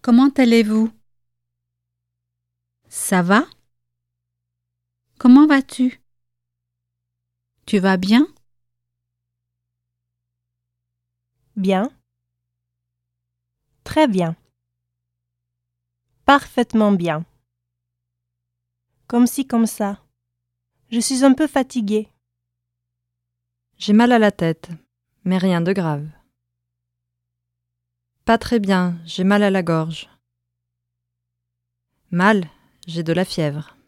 Comment allez-vous? Ça va? Comment vas-tu? Tu vas bien? Bien. Très bien. Parfaitement bien. Comme ci, comme ça. Je suis un peu fatiguée. J'ai mal à la tête, mais rien de grave. Pas très bien, j'ai mal à la gorge. Mal, j'ai de la fièvre.